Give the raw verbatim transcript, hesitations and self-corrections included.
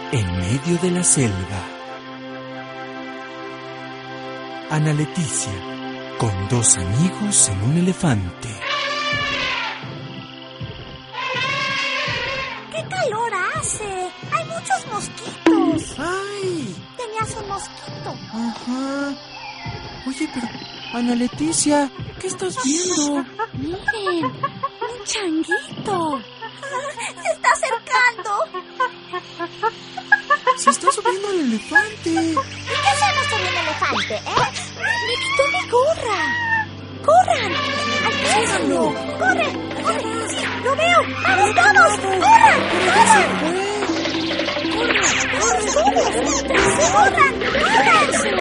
En medio de la selva, Ana Leticia, con dos amigos en un elefante. ¡Qué calor hace! ¡Hay muchos mosquitos! ¡Ay! Tenías un mosquito. Ajá. Oye, pero, Ana Leticia, ¿qué estás viendo? Miren, un changuito. Se está acercando. Se está subiendo al elefante. ¿Y qué hacemos con un elefante, eh? ¡Me quitó mi gorra! ¡Corran! ¡Alcánzalo! ¡Corre! ¡Corre! ¡Sí! ¡Lo veo! ¡Vamos todos! ¡Corran! ¡Corran! ¡Corran! ¡Corran! ¡Corran! ¡Corran!